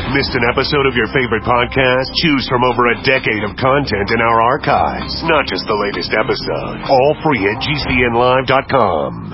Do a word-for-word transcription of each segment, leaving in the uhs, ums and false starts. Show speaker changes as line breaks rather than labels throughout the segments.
Missed an episode of your favorite podcast? Choose from over a decade of content in our archives, not just the latest episode. All free at G C N live dot com.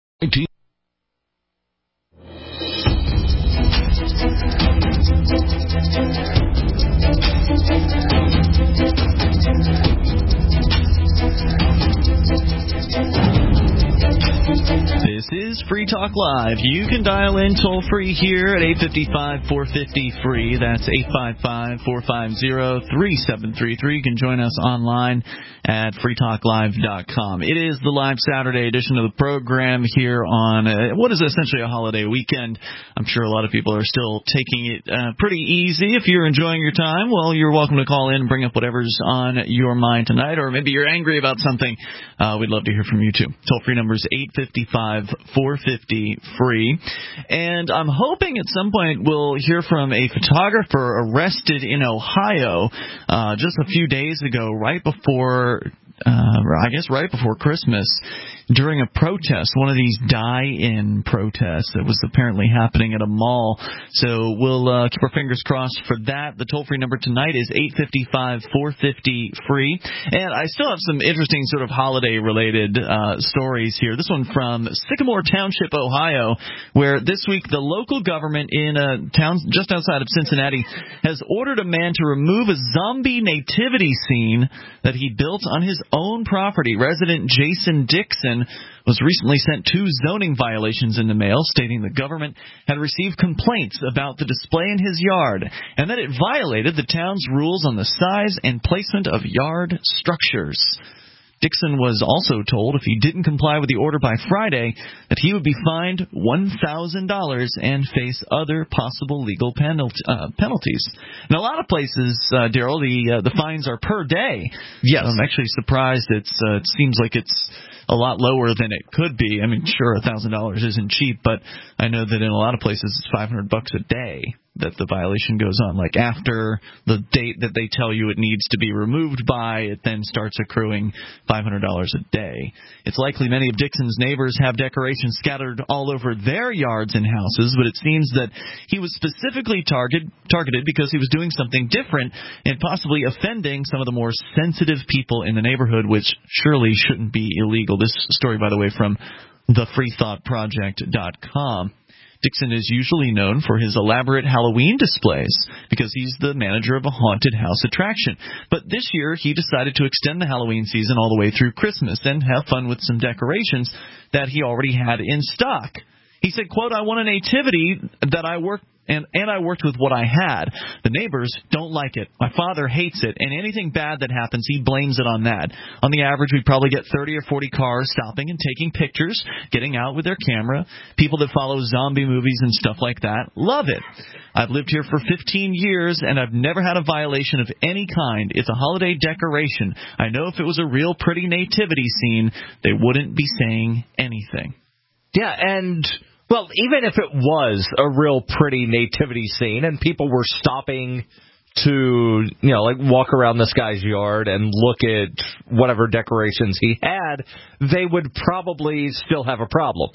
This is Free Talk Live. You can dial in toll-free here at eight five five, four five zero, free. That's eight five five, four five zero, three seven three three. You can join us online at free talk live dot com. It is the live Saturday edition of the program here on uh, what is essentially a holiday weekend. I'm sure a lot of people are still taking it uh, pretty easy. If you're enjoying your time, well, you're welcome to call in and bring up whatever's on your mind tonight, or maybe you're angry about something. Uh, we'd love to hear from you, too. Toll-free number is eight five five, four five zero, free. And I'm hoping at some point we'll hear from a photographer arrested in Ohio uh, just a few days ago, right before, uh, I guess right before Christmas, during a protest, one of these die-in protests that was apparently happening at a mall. So we'll uh, keep our fingers crossed for that. The toll-free number tonight is eight five five, four five zero, free. And I still have some interesting sort of holiday-related uh, stories here. This one from Sycamore Township, Ohio, where this week the local government in a town just outside of Cincinnati has ordered a man to remove a zombie nativity scene that he built on his own property. Resident Jason Dixon was recently sent two zoning violations in the mail, stating the government had received complaints about the display in his yard and that it violated the town's rules on the size and placement of yard structures. Dixon was also told if he didn't comply with the order by Friday that he would be fined one thousand dollars and face other possible legal penalty, uh, penalties. In a lot of places, uh, Daryl, the uh, the fines are per day.
Yes.
So I'm actually surprised. It's uh, it seems like it's a lot lower than it could be. I mean, sure, one thousand dollars isn't cheap, but I know that in a lot of places it's five hundred bucks a day that the violation goes on. Like after the date that they tell you it needs to be removed by, it then starts accruing five hundred dollars a day. It's likely many of Dixon's neighbors have decorations scattered all over their yards and houses, but it seems that he was specifically targeted targeted because he was doing something different and possibly offending some of the more sensitive people in the neighborhood, which surely shouldn't be illegal. This story, by the way, from the free thought project dot com. Dixon is usually known for his elaborate Halloween displays because he's the manager of a haunted house attraction. But this year, he decided to extend the Halloween season all the way through Christmas and have fun with some decorations that he already had in stock. He said, quote, "I want a nativity that I worked And, and I worked with what I had. The neighbors don't like it. My father hates it, and anything bad that happens, he blames it on that. On the average, we probably get thirty or forty cars stopping and taking pictures, getting out with their camera. People that follow zombie movies and stuff like that love it. I've lived here for fifteen years, and I've never had a violation of any kind. It's a holiday decoration. I know if it was a real pretty nativity scene, they wouldn't be saying anything."
Yeah, and... well, even if it was a real pretty nativity scene and people were stopping to, you know, like walk around this guy's yard and look at whatever decorations he had, they would probably still have a problem.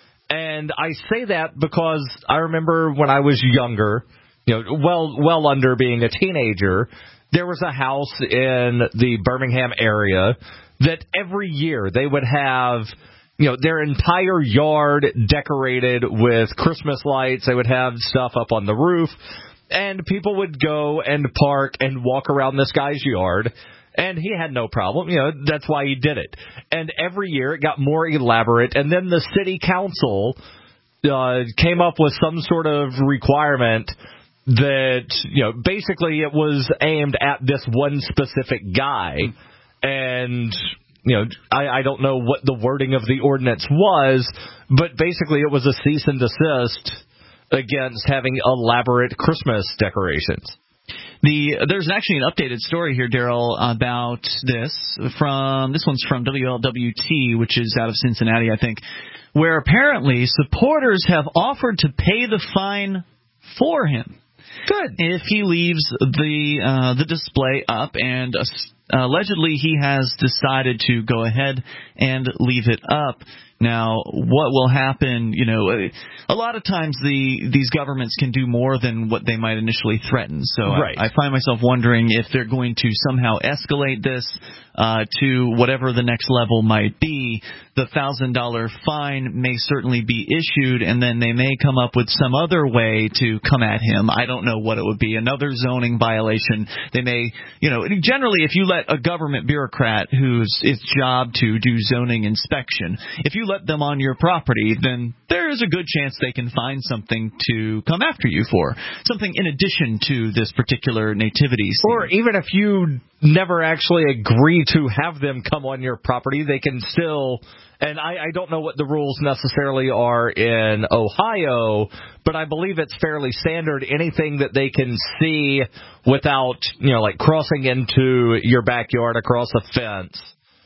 And I say that because I remember when I was younger, you know, well, well under being a teenager, there was a house in the Birmingham area that every year they would have, you know, their entire yard decorated with Christmas lights. They would have stuff up on the roof, and people would go and park and walk around this guy's yard, and he had no problem. You know, that's why he did it. And every year it got more elaborate, and then the city council uh, came up with some sort of requirement that, you know, basically it was aimed at this one specific guy, and... you know, I, I don't know what the wording of the ordinance was, but basically it was a cease and desist against having elaborate Christmas decorations.
The There's actually an updated story here, Daryl, about this. From This one's from W L W T, which is out of Cincinnati, I think, where apparently supporters have offered to pay the fine for him.
Good.
If he leaves the uh, the display up, and uh, allegedly he has decided to go ahead and leave it up. Now, what will happen, you know, a lot of times the these governments can do more than what they might initially threaten. So
right.
I, I find myself wondering if they're going to somehow escalate this uh, to whatever the next level might be. The one thousand dollars fine may certainly be issued, and then they may come up with some other way to come at him. I don't know what it would be. Another zoning violation. They may, you know, generally if you let a government bureaucrat whose its job to do zoning inspection, if you let them on your property, then there is a good chance they can find something to come after you for. Something in addition to this particular nativity scene.
Or even if you never actually agree to have them come on your property, they can still, and I, I don't know what the rules necessarily are in Ohio, but I believe it's fairly standard. Anything that they can see without, you know, like crossing into your backyard across a fence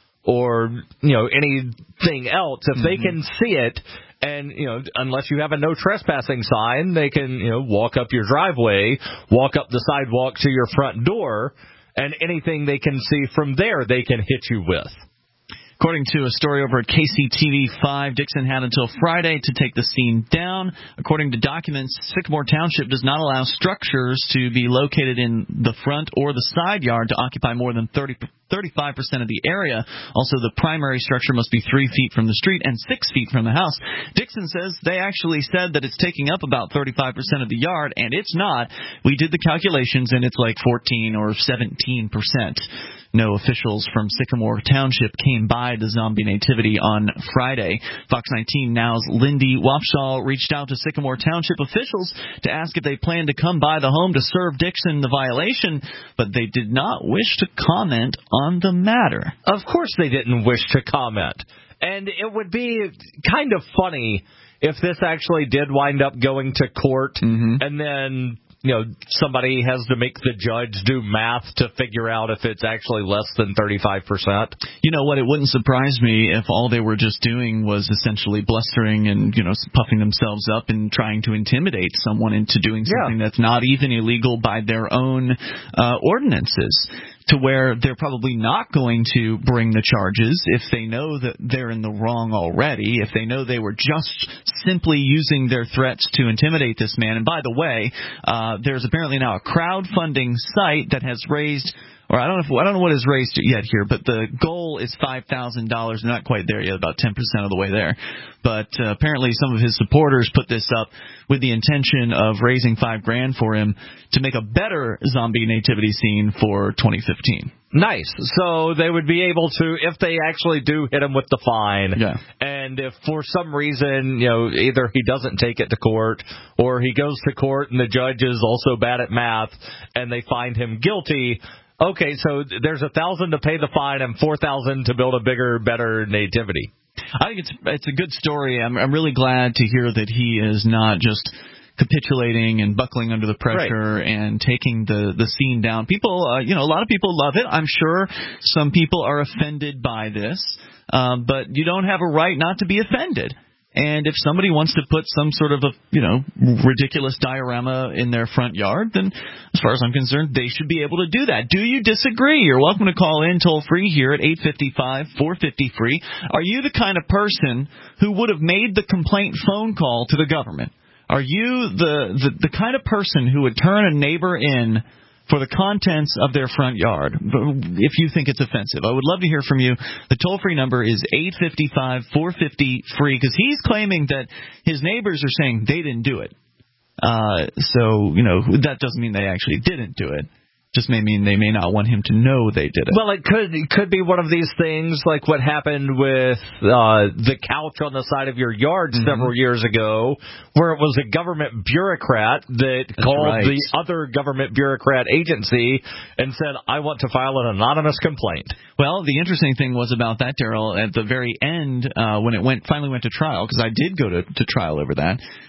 or, you know, anything else, if mm-hmm. they can see it, and, you know, unless you have a no trespassing sign, they can, you know, walk up your driveway, walk up the sidewalk to your front door, and anything they can see from there, they can hit you with.
According to a story over at K C T V five, Dixon had until Friday to take the scene down. According to documents, Sycamore Township does not allow structures to be located in the front or the side yard to occupy more than thirty, thirty-five percent of the area. Also, the primary structure must be three feet from the street and six feet from the house. Dixon says they actually said that it's taking up about thirty-five percent of the yard, and it's not. We did the calculations, and it's like fourteen or seventeen percent. No officials from Sycamore Township came by the zombie nativity on Friday. Fox nineteen Now's Lindy Wapshall reached out to Sycamore Township officials to ask if they plan to come by the home to serve Dixon the violation, but they did not wish to comment on the matter.
Of course they didn't wish to comment. And it would be kind of funny if this actually did wind up going to court mm-hmm. and then, you know, somebody has to make the judge do math to figure out if it's actually less than thirty-five percent.
You know what? It wouldn't surprise me if all they were just doing was essentially blustering and, you know, puffing themselves up and trying to intimidate someone into doing something yeah. that's not even illegal by their own uh, ordinances, to where they're probably not going to bring the charges if they know that they're in the wrong already, if they know they were just simply using their threats to intimidate this man. And by the way, uh, there's apparently now a crowdfunding site that has raised, or I don't know if, I don't know what is raised yet here, but the goal is five thousand dollars. Not quite there yet, about ten percent of the way there. But uh, apparently some of his supporters put this up with the intention of raising five grand for him to make a better zombie nativity scene for twenty fifteen.
Nice. So they would be able to, if they actually do hit him with the fine,
yeah.
and if for some reason, you know, either he doesn't take it to court or he goes to court and the judge is also bad at math and they find him guilty, okay, so there's a thousand to pay the fine and four thousand to build a bigger, better nativity.
I think it's it's a good story. I'm I'm really glad to hear that he is not just capitulating and buckling under the pressure right. and taking the the scene down. People, uh, you know, a lot of people love it. I'm sure some people are offended by this, um, but you don't have a right not to be offended. And if somebody wants to put some sort of a, you know, ridiculous diorama in their front yard, then as far as I'm concerned, they should be able to do that. Do you disagree? You're welcome to call in toll free here at eight five five, four five zero, free. Are you the kind of person who would have made the complaint phone call to the government? Are you the, the, the kind of person who would turn a neighbor in for the contents of their front yard if you think it's offensive? I would love to hear from you. The toll-free number is eight five five, four five zero, free, because he's claiming that his neighbors are saying they didn't do it. Uh, so, you know, that doesn't mean they actually didn't do it. Just may mean they may not want him to know they did it.
Well, it could it could be one of these things like what happened with uh, the couch on the side of your yard mm-hmm. several years ago, where it was a government bureaucrat that That's called right. the other government bureaucrat agency and said, I want to file an anonymous complaint.
Well, the interesting thing was about that, Daryl, at the very end, uh, when it went finally went to trial, because I did go to, to trial over that,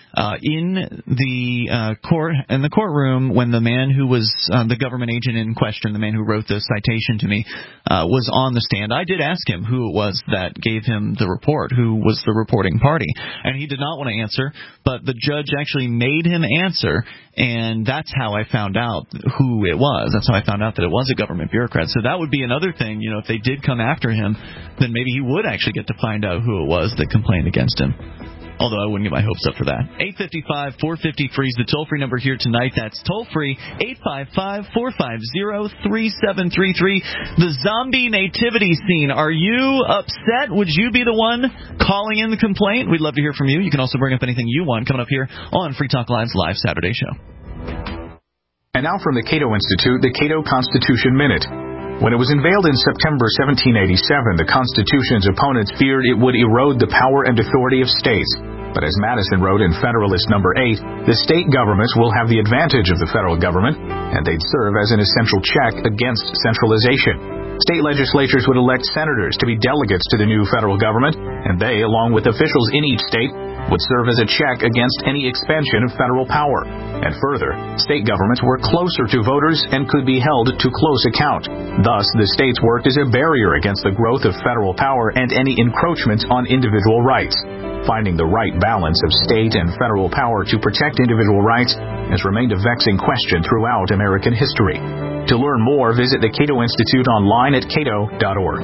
uh, in the uh, court in the courtroom when the man who was uh, the government agent in question, the man who wrote the citation to me, uh, was on the stand. I did ask him who it was that gave him the report, who was the reporting party, and he did not want to answer, but the judge actually made him answer, and that's how I found out who it was. That's how I found out that it was a government bureaucrat. So that would be another thing, you know, if they did come after him, then maybe he would actually get to find out who it was that complained against him. Although I wouldn't get my hopes up for that. eight five five, four five zero, free is the toll-free number here tonight. That's toll-free, eight five five, four five zero, three seven three three. The zombie nativity scene. Are you upset? Would you be the one calling in the complaint? We'd love to hear from you. You can also bring up anything you want coming up here on Free Talk Live's live Saturday show.
And now from the Cato Institute, the Cato Constitution Minute. When it was unveiled in September seventeen eighty-seven, the Constitution's opponents feared it would erode the power and authority of states. But as Madison wrote in Federalist Number eight, the state governments will have the advantage of the federal government, and they'd serve as an essential check against centralization. State legislatures would elect senators to be delegates to the new federal government, and they, along with officials in each state, would serve as a check against any expansion of federal power. And further, state governments were closer to voters and could be held to close account. Thus, the states worked as a barrier against the growth of federal power and any encroachments on individual rights. Finding the right balance of state and federal power to protect individual rights has remained a vexing question throughout American history. To learn more, visit the Cato Institute online at cato dot org.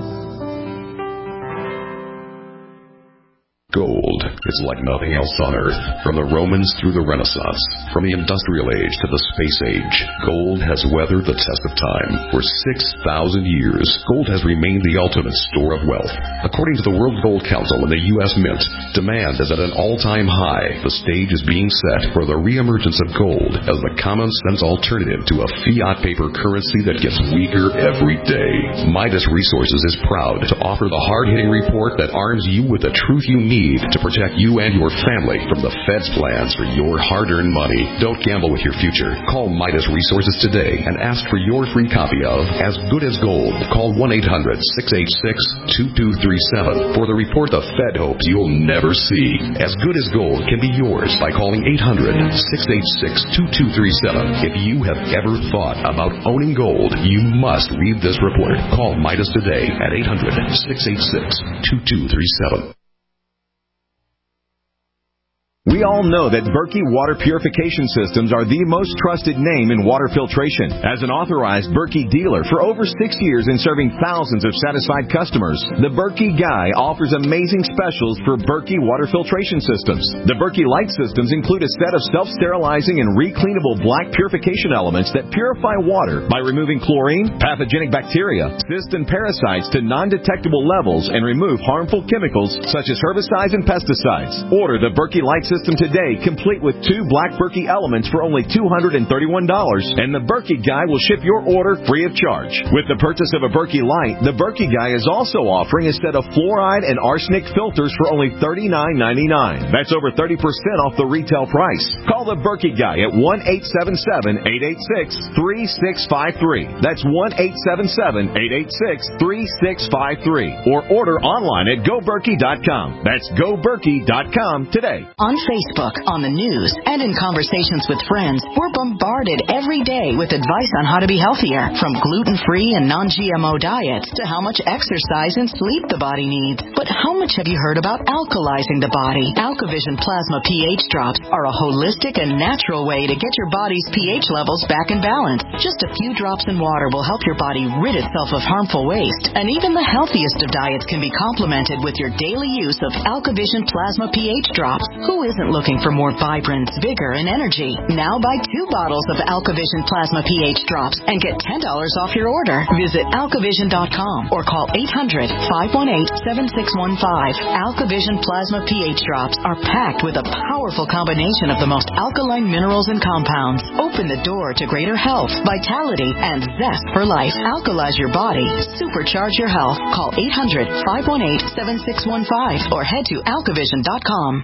Gold is like nothing else on Earth. From the Romans through the Renaissance, from the Industrial Age to the Space Age, gold has weathered the test of time. For six thousand years, gold has remained the ultimate store of wealth. According to the World Gold Council and the U S Mint, demand is at an all-time high. The stage is being set for the reemergence of gold as the common-sense alternative to a fiat paper currency that gets weaker every day. Midas Resources is proud to offer the hard-hitting report that arms you with the truth you need to protect you and your family from the Fed's plans for your hard-earned money. Don't gamble with your future. Call Midas Resources today and ask for your free copy of As Good as Gold. Call one eight hundred, six eight six, two two three seven for the report the Fed hopes you'll never see. As Good as Gold can be yours by calling eight hundred, six eight six, two two three seven. If you have ever thought about owning gold, you must read this report. Call Midas today at eight hundred, six eight six, two two three seven.
We all know that Berkey Water Purification Systems are the most trusted name in water filtration. As an authorized Berkey dealer for over six years and serving thousands of satisfied customers, the Berkey Guy offers amazing specials for Berkey Water Filtration Systems. The Berkey Light Systems include a set of self-sterilizing and recleanable black purification elements that purify water by removing chlorine, pathogenic bacteria, cysts, and parasites to non-detectable levels and remove harmful chemicals such as herbicides and pesticides. Order the Berkey Light System today, complete with two black Berkey elements for only two hundred thirty-one dollars, and the Berkey Guy will ship your order free of charge. With the purchase of a Berkey Light, the Berkey Guy is also offering a set of fluoride and arsenic filters for only thirty-nine ninety-nine. That's over thirty percent off the retail price. Call the Berkey Guy at one eight seven seven, eight eight six, three six five three. That's one eight seven seven, eight eight six, three six five three. Or order online at go berkey dot com. That's go berkey dot com today.
On Facebook, on the news, and in conversations with friends, we're bombarded every day with advice on how to be healthier, from gluten-free and non G M O diets to how much exercise and sleep the body needs. But how much have you heard about alkalizing the body? AlkaVision Plasma pH drops are a holistic and natural way to get your body's pH levels back in balance. Just a few drops in water will help your body rid itself of harmful waste. And even the healthiest of diets can be complemented with your daily use of AlkaVision Plasma pH drops. Who is Isn't looking for more vibrance, vigor, and energy? Now buy two bottles of AlkaVision Plasma pH drops and get ten dollars off your order. Visit alkavision dot com or call eight hundred, five one eight, seven six one five. AlkaVision Plasma pH drops are packed with a powerful combination of the most alkaline minerals and compounds. Open the door to greater health, vitality, and zest for life. Alkalize your body. Supercharge your health. Call eight hundred, five one eight, seven six one five or head to alkavision dot com.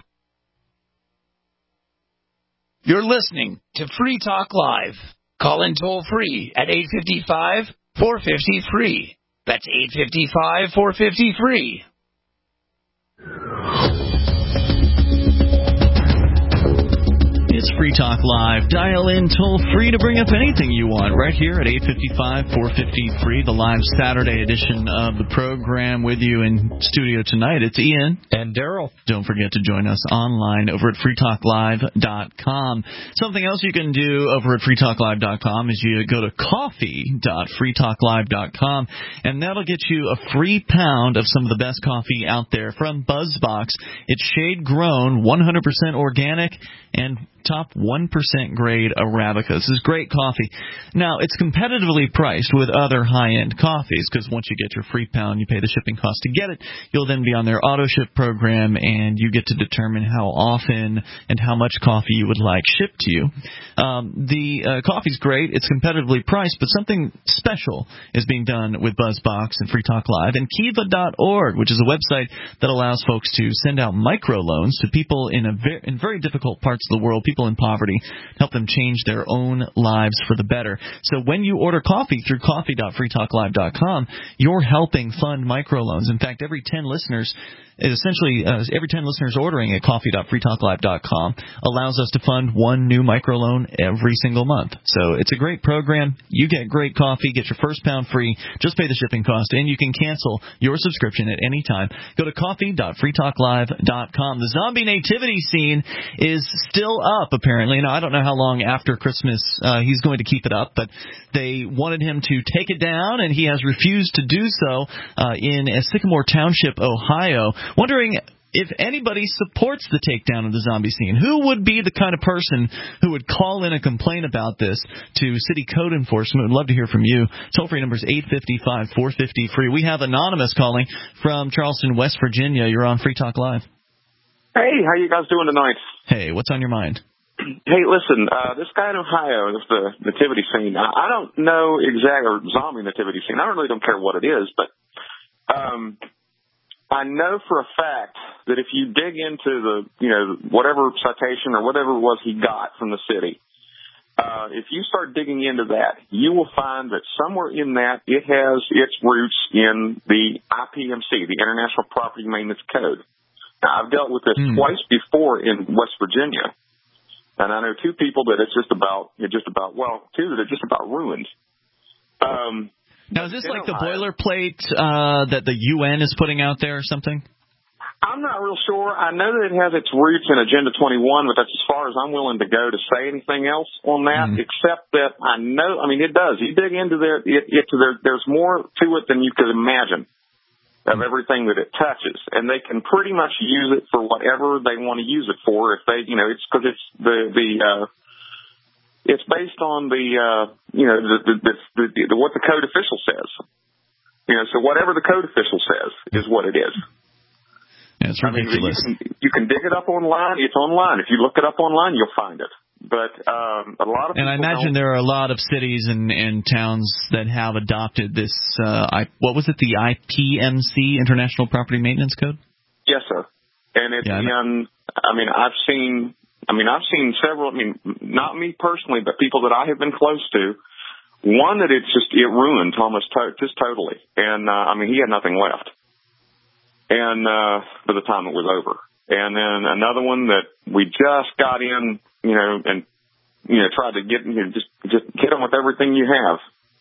You're listening to Free Talk Live. Call in toll free at eight five five, four five zero, free. That's eight five five, four five zero, free.
is Free Talk Live. Dial in toll free to bring up anything you want right here at eight five five, four five zero, free, the live Saturday edition of the program. With you in studio tonight, it's Ian.
And Daryl.
Don't forget to join us online over at free talk live dot com. Something else you can do over at free talk live dot com is you go to coffee dot free talk live dot com, and that'll get you a free pound of some of the best coffee out there from BuzzBox. It's shade-grown, one hundred percent organic, and top one percent grade Arabica. This is great coffee. Now, it's competitively priced with other high-end coffees, because once you get your free pound, you pay the shipping cost to get it. You'll then be on their auto-ship program, and you get to determine how often and how much coffee you would like shipped to you. Um, the uh, coffee's great. It's competitively priced, but something special is being done with BuzzBox and Free Talk Live and Kiva dot org, which is a website that allows folks to send out microloans to people in, a ver- in very difficult parts of the world, people in poverty, help them change their own lives for the better. So when you order coffee through coffee dot free talk live dot com, you're helping fund microloans. In fact, every ten listeners Essentially, uh, every ten listeners ordering at coffee dot free talk live dot com allows us to fund one new microloan every single month. So it's a great program. You get great coffee, get your first pound free, just pay the shipping cost, and you can cancel your subscription at any time. Go to coffee dot free talk live dot com. The zombie nativity scene is still up, apparently. Now, I don't know how long after Christmas uh, he's going to keep it up, but they wanted him to take it down, and he has refused to do so uh, in Sycamore Township, Ohio. Wondering if anybody supports the takedown of the zombie scene. Who would be the kind of person who would call in a complaint about this to City Code Enforcement? We'd love to hear from you. Toll-free number is eight five five, four five zero, free. We have Anonymous calling from Charleston, West Virginia. You're on Free Talk Live.
Hey, how you guys doing tonight?
Hey, what's on your mind?
Hey, listen, uh, this guy in Ohio, this the nativity scene, I, I don't know exactly, or zombie nativity scene, I really don't care what it is, but um, I know for a fact that if you dig into the, you know, whatever citation or whatever it was he got from the city, uh, if you start digging into that, you will find that somewhere in that it has its roots in the I P M C, the International Property Maintenance Code. Now, I've dealt with this mm. twice before in West Virginia. And I know two people that it's just about, it's just about, well, two that are just about ruined. Um,
now, is this like the boilerplate uh, that the U N is putting out there or something?
I'm not real sure. I know that it has its roots in Agenda twenty-one, but that's as far as I'm willing to go to say anything else on that, mm. except that I know, I mean, it does. You dig into there, it, it, there, there's more to it than you could imagine of everything that it touches, and they can pretty much use it for whatever they want to use it for. If they, you know, it's because it's the the uh, it's based on the uh, you know the, the, the, the, the what the code official says. You know, so whatever the code official says is what it is.
Yeah, it's ridiculous.
I mean, you can, you can dig it up online. It's online. If you look it up online, you'll find it. But um, a lot of
and
people
I imagine
don't.
There are a lot of cities and, and towns that have adopted this. Uh, I, what was it? The I P M C, International Property Maintenance Code.
Yes, sir. And it's
yeah,
in. I mean, I've seen. I mean, I've seen several. I mean, not me personally, but people that I have been close to. One that it's just it ruined almost to, just totally, and uh, I mean, he had nothing left. And uh, by the time it was over, and then another one that we just got in. You know, and, you know, try to get, you know, just, just hit them with everything you have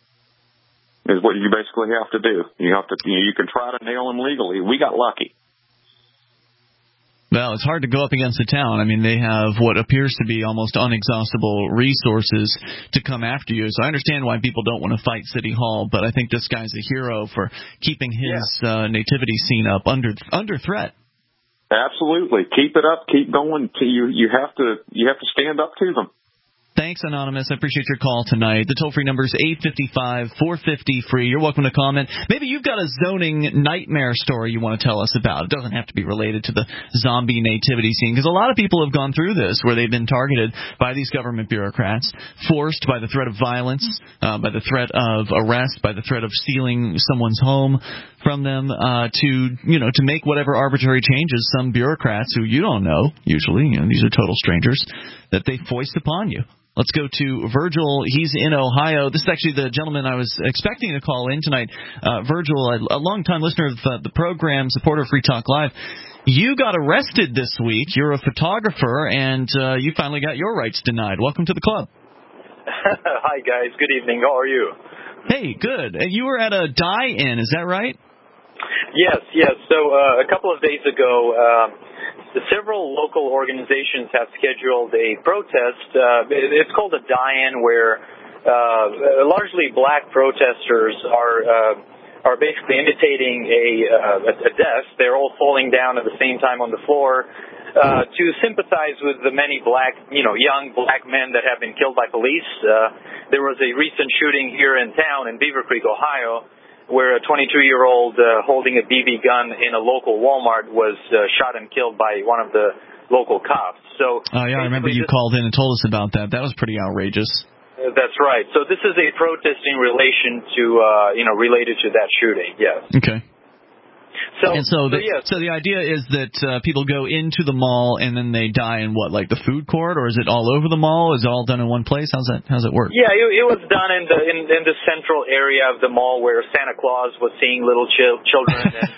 is what you basically have to do. You have to, you know, you can try to nail them legally. We got lucky.
Well, it's hard to go up against the town. I mean, they have what appears to be almost unexhaustible resources to come after you. So I understand why people don't want to fight City Hall, but I think this guy's a hero for keeping his yeah. uh, nativity scene up under under threat.
Absolutely. Keep it up. Keep going. You you have to you have to stand up to them.
Thanks, Anonymous. I appreciate your call tonight. The toll-free number is eight five five, four five zero, free. You're welcome to comment. Maybe you've got a zoning nightmare story you want to tell us about. It doesn't have to be related to the zombie nativity scene, because a lot of people have gone through this where they've been targeted by these government bureaucrats, forced by the threat of violence, uh, by the threat of arrest, by the threat of stealing someone's home from them, uh, to, you know, to make whatever arbitrary changes some bureaucrats who you don't know, usually, you know, these are total strangers, that they foist upon you. Let's go to Virgil. He's in Ohio. This is actually the gentleman I was expecting to call in tonight. Uh, Virgil, a, a longtime listener of uh, the program, supporter of Free Talk Live. You got arrested this week. You're a photographer, and uh, you finally got your rights denied. Welcome to the club.
Hi, guys. Good evening. How are you?
Hey, good. And you were at a die-in, is that right?
Yes, yes. So uh, a couple of days ago, um, several local organizations have scheduled a protest. Uh, it's called a die-in, where uh, largely black protesters are uh, are basically imitating a, uh, a death. They're all falling down at the same time on the floor uh, to sympathize with the many black, you know, young black men that have been killed by police. Uh, there was a recent shooting here in town in Beaver Creek, Ohio, where a twenty-two-year-old uh, holding a B B gun in a local Walmart was uh, shot and killed by one of the local cops. So,
oh yeah, I remember you called in and told us about that. That was pretty outrageous.
Uh, that's right. So this is a protest in relation to, uh, you know, related to that shooting. Yes.
Okay.
So,
and so,
so,
the,
yes.
so the idea is that uh, people go into the mall and then they die in what, like the food court, or is it all over the mall? Is it all done in one place? How's that? How's it work?
Yeah, it, it was done in the in, in the central area of the mall where Santa Claus was seeing little ch- children, and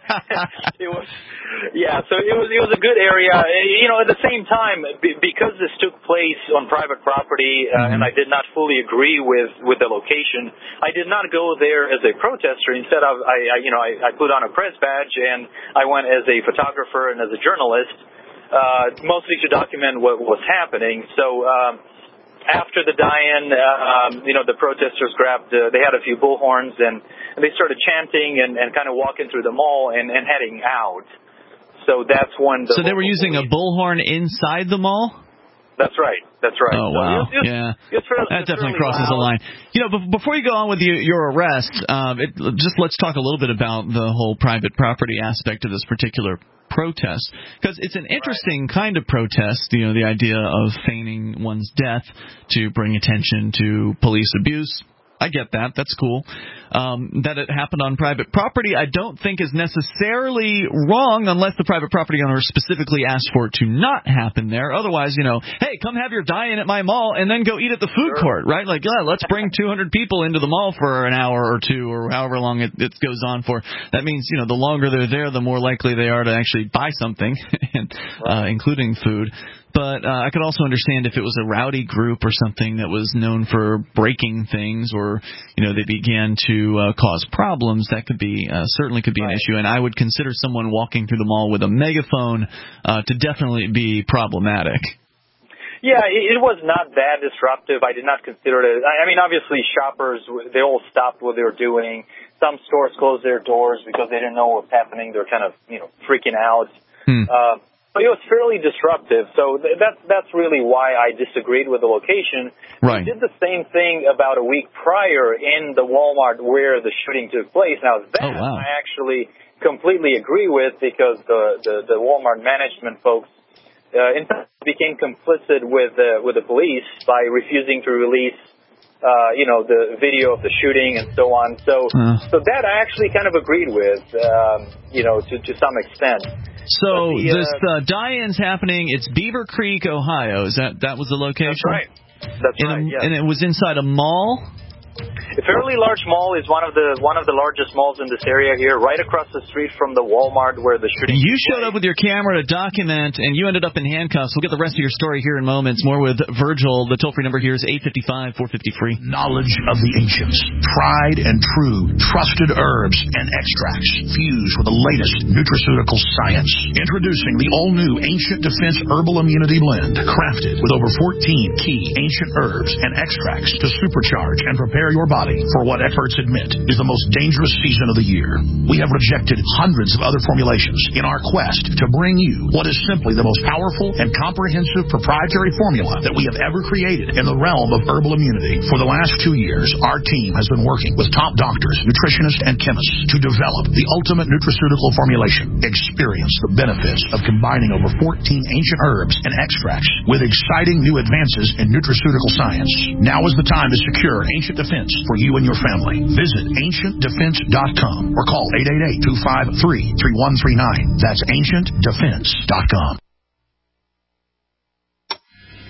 uh, it was yeah. So it was it was a good area. You know, at the same time, b- because this took place on private property, uh, mm-hmm. and I did not fully agree with with the location, I did not go there as a protester. Instead, of I, I you know I, I put on a press badge and I went as a photographer and as a journalist, uh, mostly to document what was happening. So um, after the die-in, uh, um, you know, the protesters grabbed, uh, they had a few bullhorns and, and they started chanting and, and kind of walking through the mall and, and heading out. So that's when the
So they were using
police,
a bullhorn inside the mall?
That's right. That's right.
Oh,
so
wow.
It's, it's,
yeah.
It's fairly,
that
it's
definitely
fairly
crosses
loud.
the line. You know, but before you go on with your, your arrest, um, it, just let's talk a little bit about the whole private property aspect of this particular protest, because it's an interesting right. kind of protest, you know, the idea of feigning one's death to bring attention to police abuse. I get that. That's cool. Um, that it happened on private property, I don't think is necessarily wrong unless the private property owner specifically asked for it to not happen there. Otherwise, you know, hey, come have your die-in at my mall and then go eat at the food
sure.
court, right? Like, yeah, let's bring two hundred people into the mall for an hour or two or however long it, it goes on for. That means, you know, the longer they're there, the more likely they are to actually buy something, and, uh, including food. But uh, I could also understand if it was a rowdy group or something that was known for breaking things, or, you know, they began to uh, cause problems. That could be uh, certainly could be right. an issue. And I would consider someone walking through the mall with a megaphone uh, to definitely be problematic.
Yeah, it, it was not that disruptive. I did not consider it. I, I mean, obviously, shoppers, they all stopped what they were doing. Some stores closed their doors because they didn't know what was happening. They were kind of, you know, freaking out. Hmm. Uh, But it was fairly disruptive, so th- that's that's really why I disagreed with the location.
Right.
We did the same thing about a week prior in the Walmart where the shooting took place. Now that
oh, wow.
I actually completely agree with, because the the, the Walmart management folks uh, in fact became complicit with uh, with the police by refusing to release uh, you know the video of the shooting and so on. So uh. so that I actually kind of agreed with, um, you know, to to some extent.
So
the,
this
uh,
uh, die-in's happening. It's Beaver Creek, Ohio. Is that that was the location?
That's right. That's
in
right.
A,
yes.
And it was inside a mall.
A fairly large mall is one of the one of the largest malls in this area here, right across the street from the Walmart where the shooting.
You showed up with your camera to document, and you ended up in handcuffs. We'll get the rest of your story here in moments. More with Virgil. The toll-free number here is eight five five, four five zero, free.
Knowledge of the ancients, tried and true, trusted herbs and extracts fused with the latest nutraceutical science. Introducing the all-new Ancient Defense Herbal Immunity Blend, crafted with over fourteen key ancient herbs and extracts to supercharge and prepare your body for what experts admit is the most dangerous season of the year. We have rejected hundreds of other formulations in our quest to bring you what is simply the most powerful and comprehensive proprietary formula that we have ever created in the realm of herbal immunity. For the last two years, our team has been working with top doctors, nutritionists, and chemists to develop the ultimate nutraceutical formulation. Experience the benefits of combining over fourteen ancient herbs and extracts with exciting new advances in nutraceutical science. Now is the time to secure Ancient Defense for you and your family. Visit ancient defense dot com or call eight eight eight, two five three, three one three nine. That's ancient defense dot com.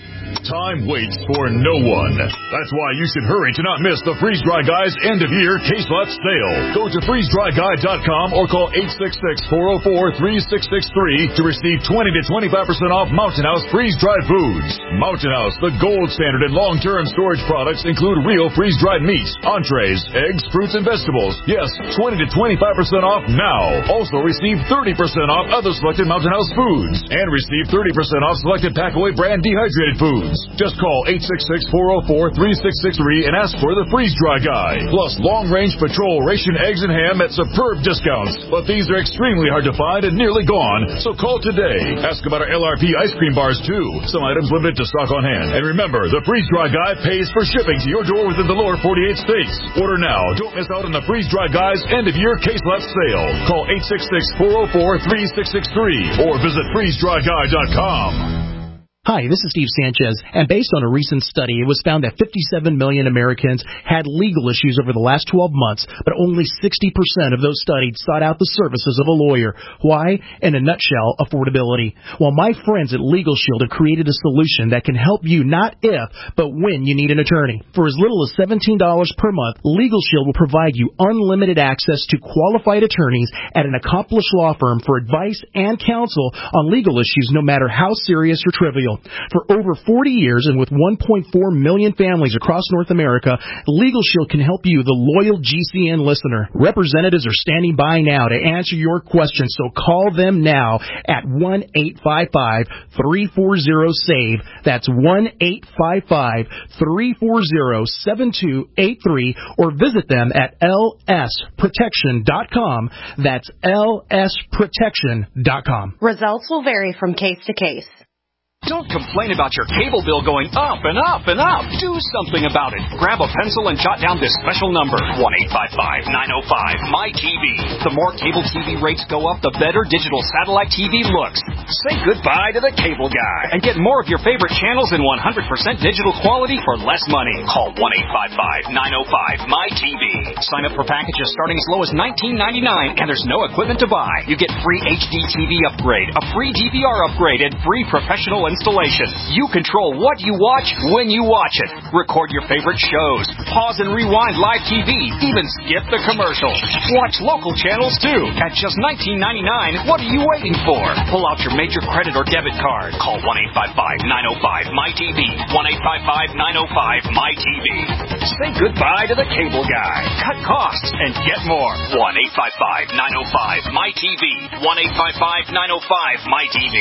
Time waits for no one. That's why you should hurry to not miss the Freeze Dry Guy's end-of-year case lot sale. Go to freeze dry guy dot com or call eight six six, four oh four, three six six three to receive twenty to twenty-five percent off Mountain House freeze-dried foods. Mountain House, the gold standard in long-term storage products, include real freeze-dried meats, entrees, eggs, fruits, and vegetables. Yes, twenty to twenty-five percent off now. Also receive thirty percent off other selected Mountain House foods and receive thirty percent off selected Packaway brand dehydrated foods. Just call eight six six, four oh four, three six six three and ask for the Freeze Dry Guy. Plus long-range patrol ration eggs and ham at superb discounts. But these are extremely hard to find and nearly gone, so call today. Ask about our L R P ice cream bars, too. Some items limited to stock on hand. And remember, the Freeze Dry Guy pays for shipping to your door within the lower forty-eight states. Order now. Don't miss out on the Freeze Dry Guy's end-of-year case lot sale. Call eight six six, four oh four, three six six three or visit freeze dry guy dot com.
Hi, this is Steve Sanchez, and based on a recent study, it was found that fifty-seven million Americans had legal issues over the last twelve months, but only sixty percent of those studied sought out the services of a lawyer. Why? In a nutshell, affordability. Well, my friends at Legal Shield have created a solution that can help you not if, but when you need an attorney. For as little as seventeen dollars per month, Legal Shield will provide you unlimited access to qualified attorneys at an accomplished law firm for advice and counsel on legal issues, no matter how serious or trivial. For over forty years and with one point four million families across North America, Legal Shield can help you, the loyal G C N listener. Representatives are standing by now to answer your questions, so call them now at one eight five five, three four zero, SAVE. That's one eight five five, three four zero, seven two eight three or visit them at L S protection dot com. That's L S protection dot com.
Results will vary from case to case.
Don't complain about your cable bill going up and up and up. Do something about it. Grab a pencil and jot down this special number, one eight five five, nine oh five, M Y T V. The more cable T V rates go up, the better digital satellite T V looks. Say goodbye to the cable guy and get more of your favorite channels in one hundred percent digital quality for less money. Call one eight five five, nine oh five, M Y T V. Sign up for packages starting as low as nineteen ninety-nine, and there's no equipment to buy. You get free H D T V upgrade, a free D V R upgrade, and free professional installation. You control what you watch when you watch it. Record your favorite shows. Pause and rewind live T V. Even skip the commercials. Watch local channels too. At just nineteen ninety-nine, what are you waiting for? Pull out your major credit or debit card. Call one eight five five, nine oh five, M Y T V. one eight five five, nine oh five, M Y T V. Say goodbye to the cable guy. Cut costs and get more. one eight five five, nine oh five, M Y T V. one eight five five, nine oh five, M Y T V.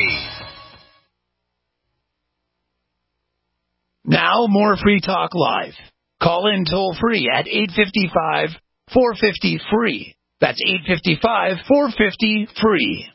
Now, more Free Talk Live. Call in toll-free at eight five five, four five zero, free. That's eight five five, four five zero, free.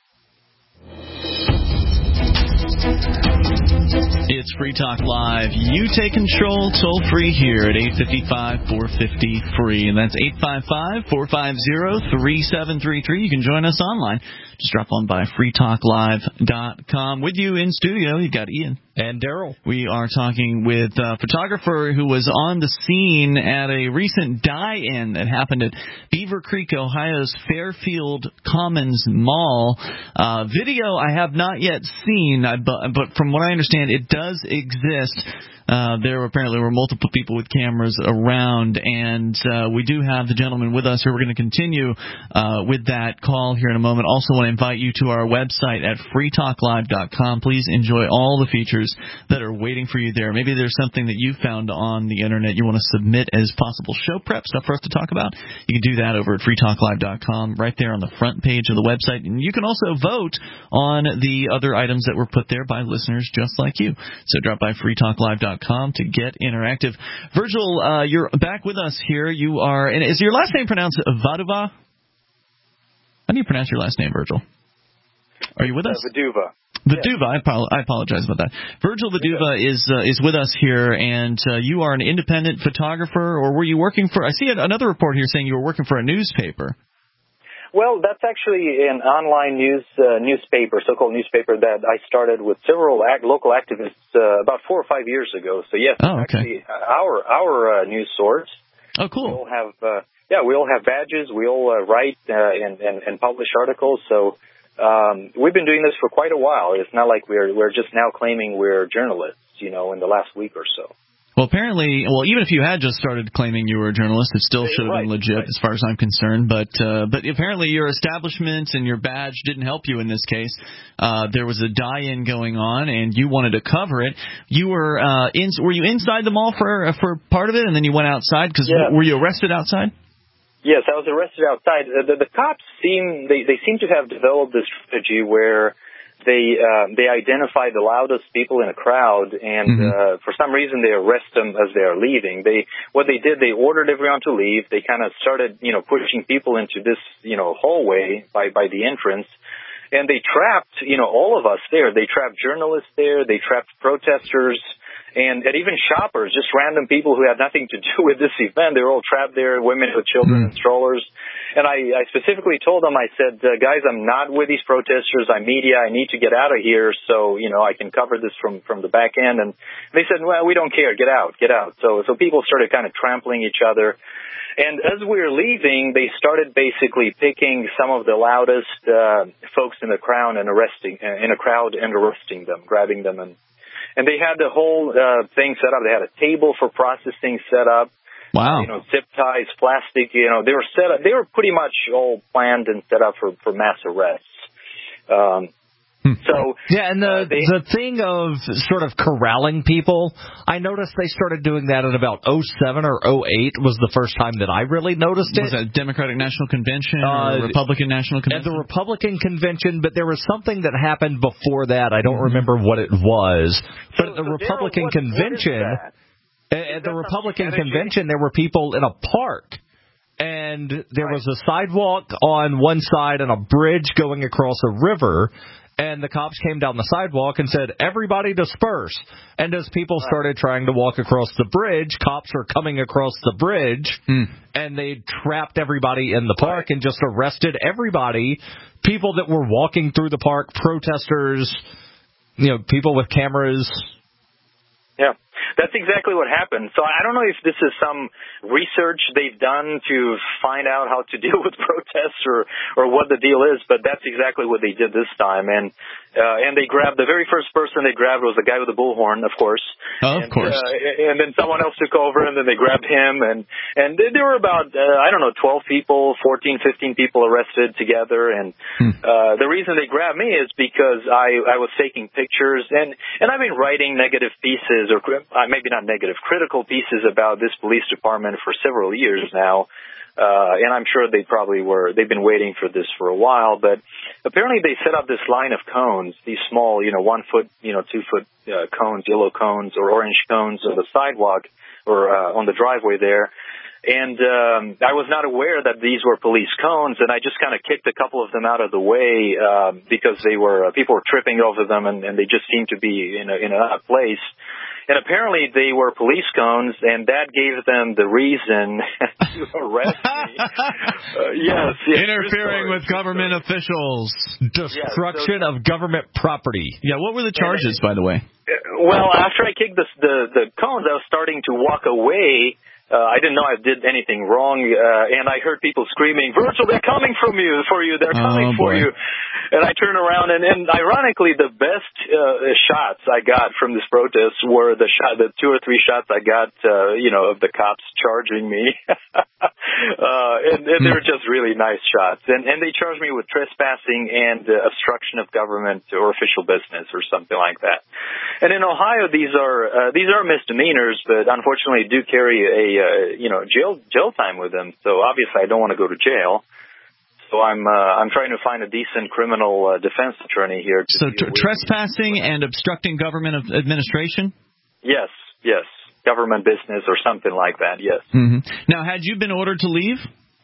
It's Free Talk Live. You take control toll-free here at eight five five, four five zero, free. And that's eight five five, four five zero, three seven three three. You can join us online. Just drop on by free talk live dot com. With you in studio, you've got Ian.
And Daryl.
We are talking with a photographer who was on the scene at a recent die-in that happened at Beaver Creek, Ohio's Fairfield Commons Mall. Uh, video I have not yet seen, but, but from what I understand, it does exist. Uh, there apparently were multiple people with cameras around, and uh, we do have the gentleman with us here. We're going to continue uh, with that call here in a moment. Also want to invite you to our website at free talk live dot com. Please enjoy all the features that are waiting for you there. Maybe there's something that you found on the Internet you want to submit as possible show prep, stuff for us to talk about. You can do that over at free talk live dot com, right there on the front page of the website. And you can also vote on the other items that were put there by listeners just like you. So drop by free talk live dot com to get interactive. Virgil, uh, you're back with us here. You are, and is your last name pronounced Vaduva? How do you pronounce your last name, Virgil? Are you with us?
Uh, Vaduva.
Vaduva, I, apo- I apologize about that. Virgil Vaduva is uh, is with us here, and uh, you are an independent photographer, or were you working for? I see another report here saying you were working for a newspaper.
Well, that's actually an online news uh, newspaper, so-called newspaper that I started with several act- local activists uh, about four or five years ago. So yes,
oh, okay.
actually our our uh, news source.
Oh, cool.
We all have uh, yeah, we all have badges. We all uh, write uh, and, and and publish articles. So um, we've been doing this for quite a while. It's not like we're we're just now claiming we're journalists. you know, in the last week or so.
Well, apparently, well, even if you had just started claiming you were a journalist, it still should have
right,
been legit
right.
as far as I'm concerned. But uh, but apparently your establishment and your badge didn't help you in this case. Uh, there was a die-in going on, and you wanted to cover it. You were uh, in, were you inside the mall for for part of it, and then you went outside? Because
yeah.
were you arrested outside?
Yes, I was arrested outside. The, the, the cops seem they, they seem to have developed this strategy where they uh, they identify the loudest people in a crowd, and mm-hmm. uh, for some reason they arrest them as they are leaving. They what they did, they ordered everyone to leave. They kind of started, you know, pushing people into this, you know, hallway by by the entrance, and they trapped, you know, all of us there. They trapped journalists there. They trapped protesters. And, and even shoppers, just random people who had nothing to do with this event. They were all trapped there, women with children mm. and strollers. And I, I specifically told them, I said, uh, guys, I'm not with these protesters. I'm media. I need to get out of here so, you know, I can cover this from, from the back end. And they said, well, we don't care. Get out. Get out. So, so people started kind of trampling each other. And as we were leaving, they started basically picking some of the loudest uh, folks in the crowd and arresting, uh, in a crowd and arresting them, grabbing them and And they had the whole uh, thing set up. They had a table for processing set up.
Wow.
You know, zip ties, plastic. You know, they were set up. They were pretty much all planned and set up for, for mass arrests. Um, So
yeah, and the
uh, they,
the thing of sort of corralling people, I noticed they started doing that in about oh seven or oh eight was the first time that I really noticed it.
Was that Democratic National Convention
uh,
or Republican National Convention?
At the Republican Convention, but there was something that happened before that. I don't remember what it was. But
so,
at the
so
Republican
what,
Convention,
what
at the Republican Convention, there were people in a park. And there
right.
was a sidewalk on one side and a bridge going across a river. And the cops came down the sidewalk and said, everybody disperse. And as people started trying to walk across the bridge, cops are coming across the bridge,
mm.
and they trapped everybody in the park and just arrested everybody, people that were walking through the park, protesters, you know, people with cameras.
Yeah, that's exactly what happened. So I don't know if this is some research they've done to find out how to deal with protests or, or what the deal is, but that's exactly what they did this time. And uh, and they grabbed, the very first person they grabbed was the guy with the bullhorn, of course.
Oh,
and,
of course.
Uh, and then someone else took over, and then they grabbed him. And, and there were about, uh, I don't know, twelve people, fourteen, fifteen people arrested together. And
hmm.
uh, the reason they grabbed me is because I, I was taking pictures, and, and I've been writing negative pieces, or uh, maybe not negative, critical pieces about this police department for several years now. Uh, and I'm sure they probably were, they've been waiting for this for a while, but apparently they set up this line of cones, these small, you know, one foot, you know, two foot uh, cones, yellow cones or orange cones on the sidewalk or uh, on the driveway there. And um, I was not aware that these were police cones, and I just kind of kicked a couple of them out of the way uh, because they were, uh, people were tripping over them, and, and they just seemed to be in a, in a odd place. And apparently they were police cones, and that gave them the reason to arrest me. Uh, yes, yes.
Interfering with government officials.
Destruction
yeah, so,
of government property.
Yeah, what were the charges, by the way?
Well, after I kicked the, the, the cones, I was starting to walk away. Uh, I didn't know I did anything wrong, uh, and I heard people screaming, Virgil, they're coming from you, for you, they're coming
oh,
for
boy.
you. And I turned around, and, and ironically, the best uh, shots I got from this protest were the shot, the two or three shots I got, uh, you know, of the cops charging me. uh, and, and they were just really nice shots. And, and they charged me with trespassing and uh, obstruction of government or official business or something like that. And in Ohio, these are uh, these are misdemeanors, but unfortunately do carry a uh, you know jail jail time with them. So obviously, I don't want to go to jail. So I'm uh, I'm trying to find a decent criminal uh, defense attorney here. To
so tr- trespassing and obstructing government of administration?
Yes, yes, government business or something like that. Yes.
Mm-hmm. Now, had you been ordered to leave?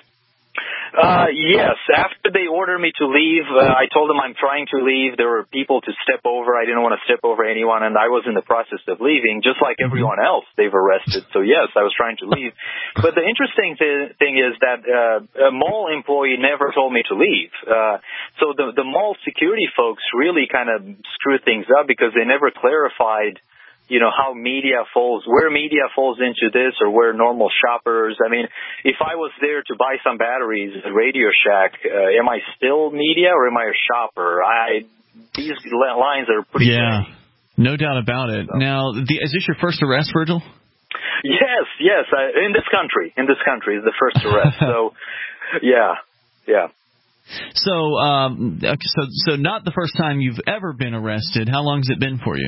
Uh, yes. After they ordered me to leave, uh, I told them I'm trying to leave. There were people to step over. I didn't want to step over anyone, and I was in the process of leaving, just like everyone else they've arrested. So, yes, I was trying to leave. But the interesting th- thing is that uh, a mall employee never told me to leave. Uh, so the, the mall security folks really kind of screwed things up because they never clarified, you know, how media falls, where media falls into this or where normal shoppers. I mean, if I was there to buy some batteries at Radio Shack, uh, am I still media or am I a shopper? I These lines are pretty
Yeah.
strange.
No doubt about it. Now, the, is this your first arrest, Virgil?
Yes, yes. I, in this country, in this country, is the first arrest. So, yeah, yeah.
So, um, so, so not the first time you've ever been arrested. How long has it been for you?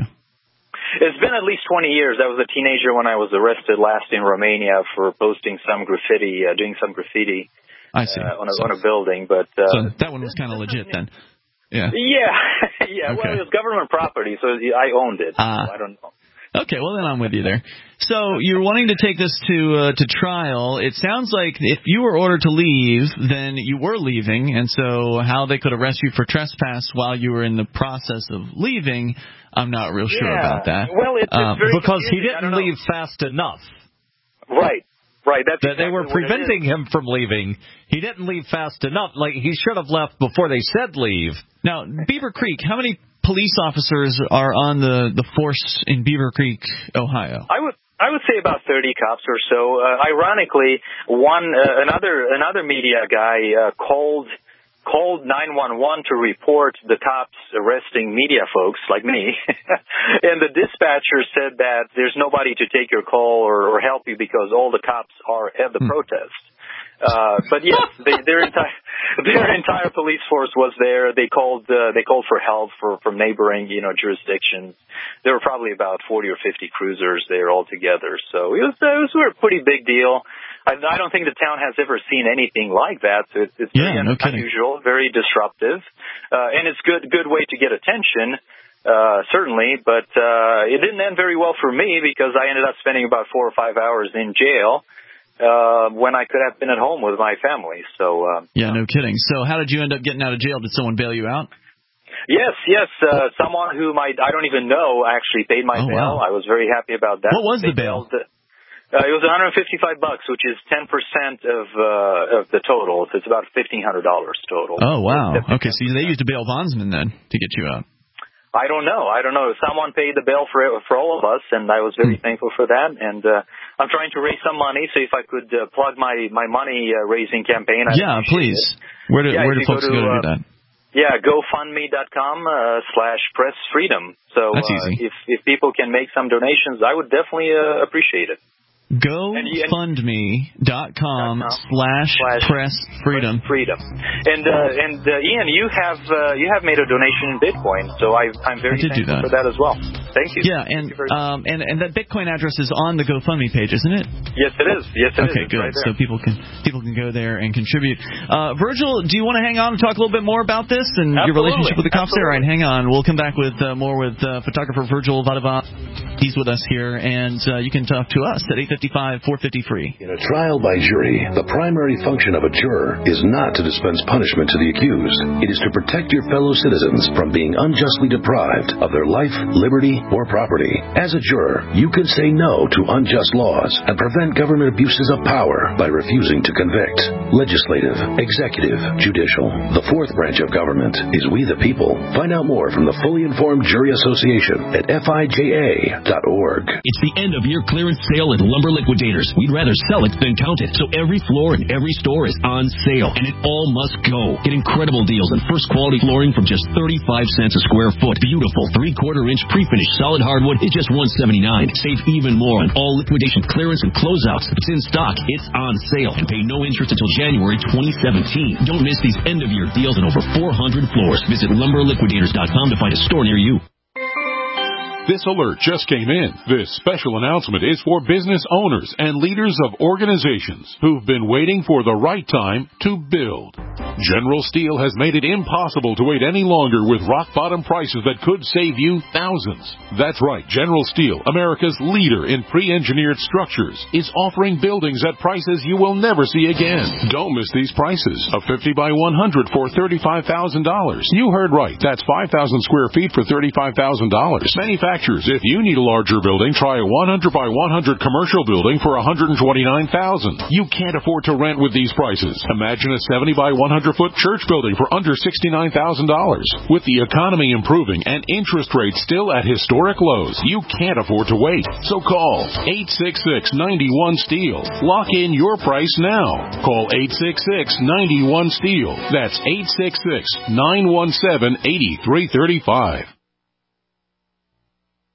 It's been at least twenty years. I was a teenager when I was arrested last in Romania for posting some graffiti, uh, doing some graffiti.
I see.
Uh, on, a,
so,
on a building, but uh,
so that one was kind of legit then. Yeah.
Yeah, yeah.
Okay.
Well, it was government property, so I owned it.
Uh,
so I don't know.
Okay, well then I'm with you there. So you're wanting to take this to uh, to trial. It sounds like if you were ordered to leave, then you were leaving, and so how they could arrest you for trespass while you were in the process of leaving, I'm not real sure
yeah.
about that.
Well, it's, it's
uh,
very
because he
confusing.
didn't leave fast enough.
Right. Right, that's
that
exactly
they were preventing him from leaving. He didn't leave fast enough. Like, he should have left before they said leave.
Now, Beaver Creek, how many police officers are on the, the force in Beaver Creek, Ohio?
I would I would say about thirty cops or so. Uh, ironically, one uh, another another media guy uh, called called nine one one to report the cops arresting media folks like me. And the dispatcher said that there's nobody to take your call or, or help you because all the cops are at the hmm. protest. Uh, but yes, they, their entire their entire police force was there. They called uh, they called for help for, from neighboring you know jurisdictions. There were probably about forty or fifty cruisers there altogether. So it was it was a pretty big deal. I, I don't think the town has ever seen anything like that. So it's, it's
yeah,
very
no
unusual, very disruptive, uh, and it's good good way to get attention. Uh, certainly, but uh, it didn't end very well for me because I ended up spending about four or five hours in jail. Uh, when I could have been at home with my family. So uh,
yeah, no kidding. So how did you end up getting out of jail? Did someone bail you out?
Yes, yes. Uh, someone whom I, I don't even know actually paid my
oh,
bail.
Wow.
I was very happy about that.
What was
they
the bail?
Bailed, uh, it was one hundred fifty-five bucks, which is ten percent of uh, of the total. So it's about fifteen hundred dollars total.
Oh, wow. Okay, so they used a bail bondsman then to get you out.
I don't know. I don't know. Someone paid the bill for it, for all of us, and I was very hmm. thankful for that. And uh, I'm trying to raise some money, so if I could uh, plug my my money uh, raising campaign, I'd
yeah, please. It. Where do
yeah,
where do folks go to, go to
uh,
do that?
Yeah, GoFundMe dot com uh, slash Press Freedom. So
That's
uh,
easy.
if if people can make some donations, I would definitely uh, appreciate it.
GoFundMe dot com slash press freedom.
Freedom. And uh, and uh, Ian, you have uh, you have made a donation in Bitcoin, so I, I'm very
I did
thankful
do that.
for that as well. Thank you.
Yeah, and um and and that Bitcoin address is on the GoFundMe page, isn't it?
Yes, it is. Yes, it
okay,
is.
good.
Right
so people can people can go there and contribute. Uh, Virgil, do you want to hang on and talk a little bit more about this and
Absolutely.
your relationship with the cops there? All right, hang on. We'll come back with uh, more with uh, photographer Virgil Vadava. He's with us here, and uh, you can talk to us at eight five five, four five zero, free.
In a trial by jury, the primary function of a juror is not to dispense punishment to the accused. It is to protect your fellow citizens from being unjustly deprived of their life, liberty, or property. As a juror, you can say no to unjust laws and prevent government abuses of power by refusing to convict. Legislative, executive, judicial. The fourth branch of government is we the people. Find out more from the Fully Informed Jury Association at F I J A dot org.
It's the end of year clearance sale at Lumber Liquidators. We'd rather sell it than count it. So every floor in every store is on sale, and it all must go. Get incredible deals on first quality flooring from just thirty-five cents a square foot. Beautiful three-quarter inch pre-finished solid hardwood is just one seventy-nine. Save even more on all liquidation clearance and closeouts. If it's in stock, it's on sale, and pay no interest until January twenty seventeen. Don't miss these end-of-year deals on over four hundred floors. Visit lumber liquidators dot com to find a store near you.
This alert just came in. This special announcement is for business owners and leaders of organizations who've been waiting for the right time to build. General Steel has made it impossible to wait any longer with rock-bottom prices that could save you thousands. That's right, General Steel, America's leader in pre-engineered structures, is offering buildings at prices you will never see again. Don't miss these prices. A fifty by one hundred for thirty-five thousand dollars. You heard right. That's five thousand square feet for thirty-five thousand dollars. Manufacturers, if you need a larger building, try a one hundred by one hundred commercial building for one hundred twenty-nine thousand dollars. You can't afford to rent with these prices. Imagine a seventy by one hundred foot church building for under sixty-nine thousand dollars. With the economy improving and interest rates still at historic lows, you can't afford to wait. So call eight six six, nine one, STEEL. Lock in your price now. Call eight six six, nine one, STEEL. That's eight six six, nine one seven, eight three three five.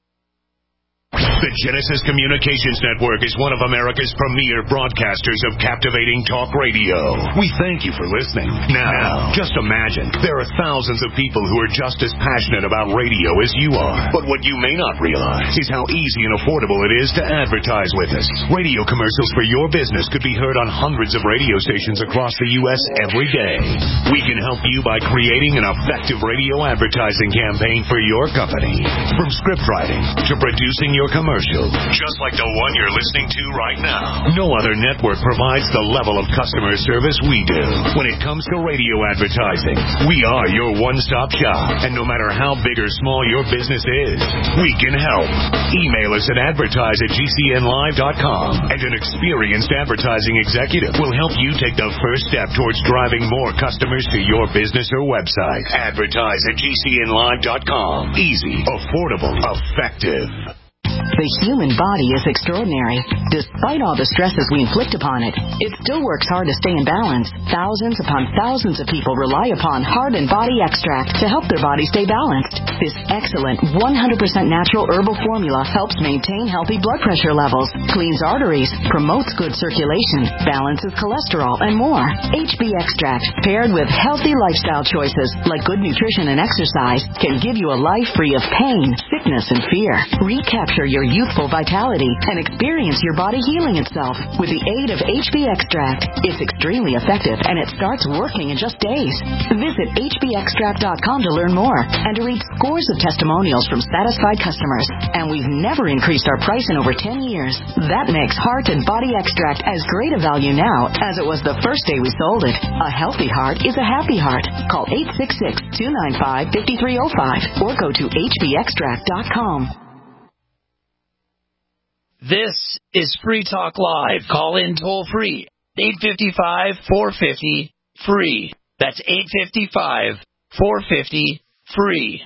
The Genesis Communications Network is one of America's premier broadcasters of captivating talk radio. We thank you for listening. Now, just imagine, there are thousands of people who are just as passionate about radio as you are. But what you may not realize is how easy and affordable it is to advertise with us. Radio commercials for your business could be heard on hundreds of radio stations across the U S every day. We can help you by creating an effective radio advertising campaign for your company. From script writing to producing your commercial, just like the one you're listening to right now. No other network provides the level of customer service we do. When it comes to radio advertising, we are your one-stop shop. And no matter how big or small your business is, we can help. Email us at advertise at g c n live dot com, and an experienced advertising executive will help you take the first step towards driving more customers to your business or website. Advertise at g c n live dot com. Easy, affordable, effective.
The human body is extraordinary. Despite all the stresses we inflict upon it, it still works hard to stay in balance. Thousands upon thousands of people rely upon Heart and Body Extract to help their body stay balanced. This excellent one hundred percent natural herbal formula helps maintain healthy blood pressure levels, cleans arteries, promotes good circulation, balances cholesterol, and more. H B Extract, paired with healthy lifestyle choices like good nutrition and exercise, can give you a life free of pain, sickness, and fear. Recapture your youthful vitality and experience your body healing itself with the aid of H B Extract. It's extremely effective, and it starts working in just days. Visit h b extract dot com to learn more and to read scores of testimonials from satisfied customers. And we've never increased our price in over ten years. That makes Heart and Body Extract as great a value now as it was the first day we sold it. A healthy heart is a happy heart. Call eight six six, two nine five, five three zero five or go to h b extract dot com.
This is Free Talk Live. Call in toll free. eight five five, four five zero, free. That's eight five five, four five zero, free.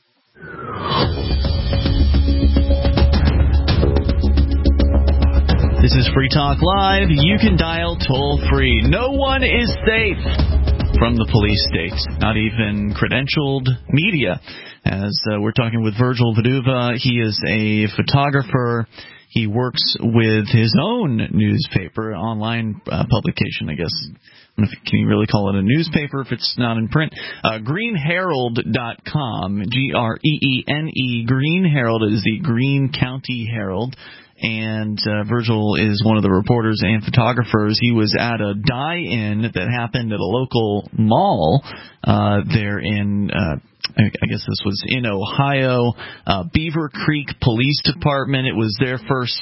This is Free Talk Live. You can dial toll free. No one is safe from the police state, not even credentialed media. As uh, we're talking with Virgil Vaduva, he is a photographer. He works with his own newspaper, online uh, publication, I guess. I don't know if, can you really call it a newspaper if it's not in print? Uh, green herald dot com, G R E E N E. Green Herald is the Greene County Herald. And uh, Virgil is one of the reporters and photographers. He was at a die-in that happened at a local mall uh, there in, uh, I guess this was in Ohio, uh, Beaver Creek Police Department. It was their first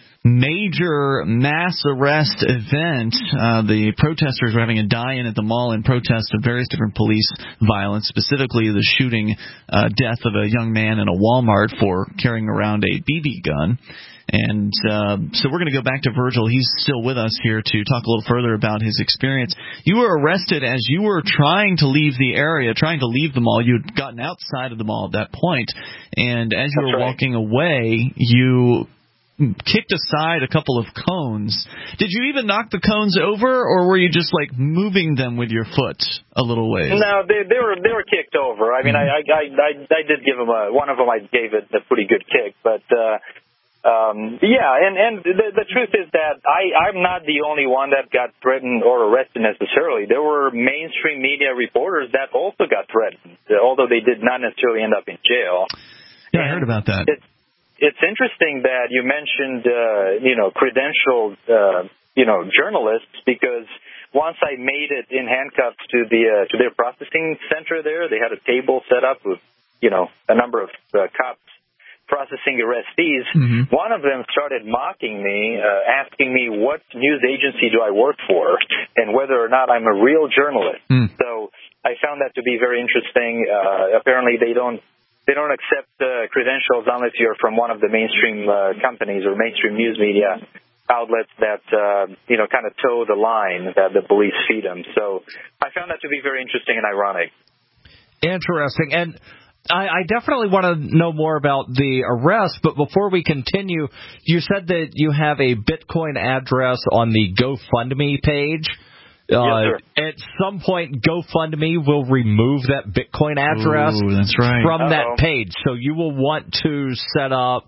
major mass arrest event. Uh, the protesters were having a die-in at the mall in protest of various different police violence, specifically the shooting uh, death of a young man in a Walmart for carrying around a B B gun. And uh, so we're going to go back to Virgil. He's still with us here to talk a little further about his experience. You were arrested as you were trying to leave the area, trying to leave the mall. You had gotten outside of the mall at that point, and as you
That's
were
right.
walking away, you kicked aside a couple of cones. Did you even knock the cones over, or were you just like moving them with your foot a little ways?
No, they, they were they were kicked over. I mean,
Mm-hmm.
I, I I I did give them a one of them. I gave it a pretty good kick, but. uh Um, yeah, and, and the, the truth is that I, I'm not the only one that got threatened or arrested necessarily. There were mainstream media reporters that also got threatened, although they did not necessarily end up in jail.
Yeah, I heard about that.
It's, it's interesting that you mentioned, uh, you know, credentialed, uh, you know, journalists, because once I made it in handcuffs to the uh, to their processing center there, they had a table set up with, you know, a number of uh, cops processing arrestees. Mm-hmm. One of them started mocking me, uh, asking me what news agency do I work for and whether or not I'm a real journalist. Mm. So I found that to be very interesting. Uh, apparently they don't they don't accept uh, credentials unless you're from one of the mainstream uh, companies or mainstream news media outlets that, uh, you know, kind of toe the line that the police feed them. So I found that to be very interesting and ironic.
Interesting. And I, I definitely want to know more about the arrest, but before we continue, you said that you have a Bitcoin address on the GoFundMe page. Uh,
yes, sir.
At some point, GoFundMe will remove that Bitcoin address
Ooh, that's right.
from
Uh-oh.
that page. So you will want to set up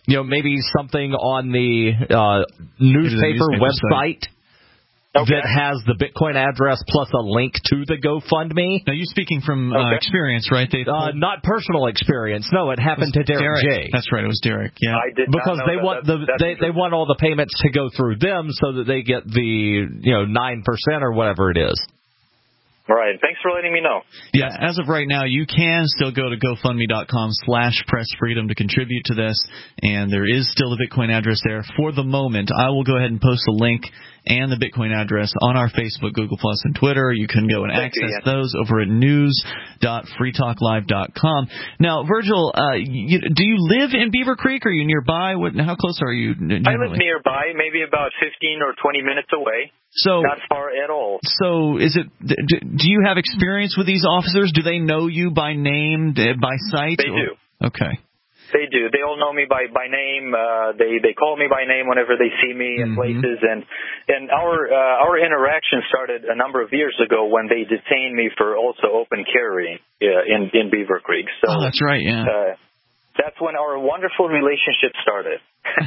you know, maybe something on the uh, newspaper,
newspaper
website.
site.
Okay. That has the Bitcoin address plus a link to the GoFundMe.
Now, you're speaking from uh,
okay.
experience, right? They
uh, not personal experience. No, it happened it to Derek,
Derek
J.
That's right. It was Derek. Yeah,
I did
because
not know
they
that.
want
that's,
the
that's
they they want all the payments to go through them so that they get the you know nine percent or whatever it is.
Right. Thanks for letting me know.
Yeah, as of right now, you can still go to GoFundMe.com slash Press Freedom to contribute to this, and there is still the Bitcoin address there for the moment. I will go ahead and post a link and the Bitcoin address on our Facebook, Google Plus, and Twitter. You can go and
Thank
access
you, yeah.
those over at news dot free talk live dot com. Now, Virgil, uh, you, do you live in Beaver Creek? Are you nearby? What, how close are you generally?
I live nearby, maybe about fifteen or twenty minutes away.
So
not far at all.
So is it? Do you have experience with these officers? Do they know you by name, by sight?
They
or?
do.
Okay.
They do. They all know me by by name. Uh, they they call me by name whenever they see me in mm-hmm. places. And and our uh, our interaction started a number of years ago when they detained me for also open carrying uh, in in Beaver Creek. So
oh, that's right. Yeah.
Uh, that's when our wonderful relationship started.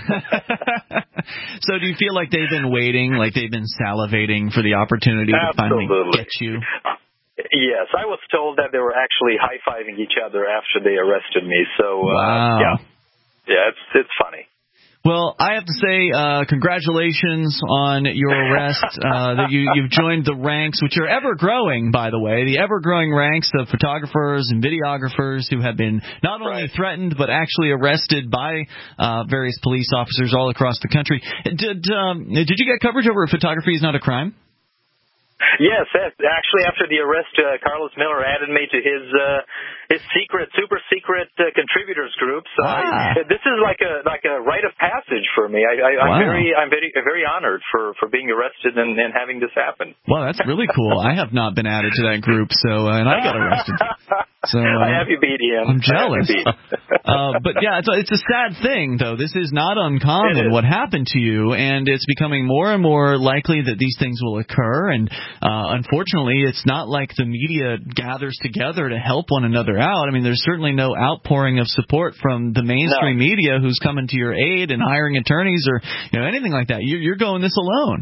So do you feel like they've been waiting, like they've been salivating for the opportunity
Absolutely.
to finally get you?
Yes, I was told that they were actually high-fiving each other after they arrested me. So, uh,
wow.
yeah, yeah, it's it's funny.
Well, I have to say, uh, congratulations on your arrest. Uh, that you, you've joined the ranks, which are ever growing, by the way, the ever growing ranks of photographers and videographers who have been not only right. threatened but actually arrested by uh, various police officers all across the country. Did um, did you get coverage over Photography is Not a Crime?
Yes, actually, after the arrest, uh, Carlos Miller added me to his uh, his secret, super secret uh, contributors group. So
ah.
I, this is like a like a rite of passage for me. I, I, I'm
wow.
very I'm very very honored for, for being arrested and, and having this happen.
Well, that's really cool. I have not been added to that group, so uh, and I got arrested. So uh,
I have you beat, Ian.
I'm jealous.
Beat.
uh, but yeah, it's a, it's a sad thing, though. This is not uncommon. What happened to you, and it's becoming more and more likely that these things will occur. And uh, unfortunately, it's not like the media gathers together to help one another out. I mean, there's certainly no outpouring of support from the mainstream
no.
media who's coming to your aid and hiring attorneys or you know anything like that. You're, you're going this alone.